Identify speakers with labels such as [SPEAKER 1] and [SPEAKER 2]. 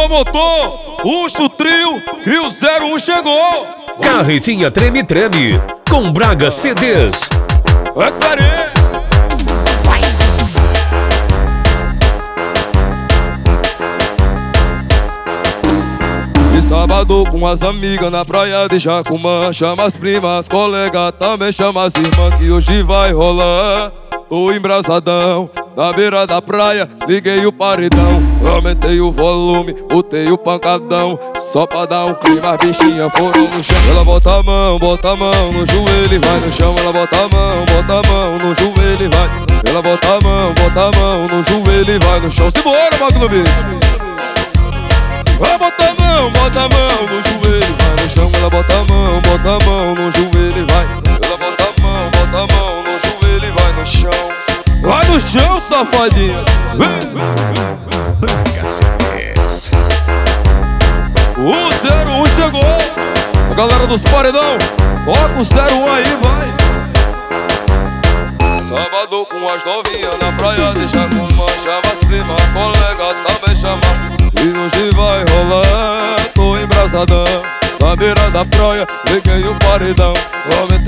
[SPEAKER 1] motor, puxa o trio e o 01 chegou.
[SPEAKER 2] Carretinha Treme Treme, com Braga CDs.
[SPEAKER 1] É diferente. E sábado com as amigas na praia de Jacumã. Chama as primas, colega, também chama as irmãs, que hoje vai rolar. Tô embrasadão, na beira da praia, liguei o paredão. Aumentei o volume, botei o pancadão, só pra dar um clima, as bichinhas foram no chão. Ela bota a mão no joelho e vai no chão. Ela bota a mão no joelho e vai. Ela bota a mão no joelho e vai no chão. Simbora, Magno Beat. Ela bota a mão no joelho, vai no chão. Ela bota a mão no joelho e vai. Ela bota a mão no joelho e vai no chão. Vai no chão, safadinha.
[SPEAKER 2] Braga CDs.
[SPEAKER 1] O 01 chegou. A galera dos paredão, toca o 01 aí, vai. Sábado com as novinhas na praia de Jacumã. Chama as primas, colega, também chama. E hoje vai rolar. Tô embrasadão, na beira da praia, liguei o paredão.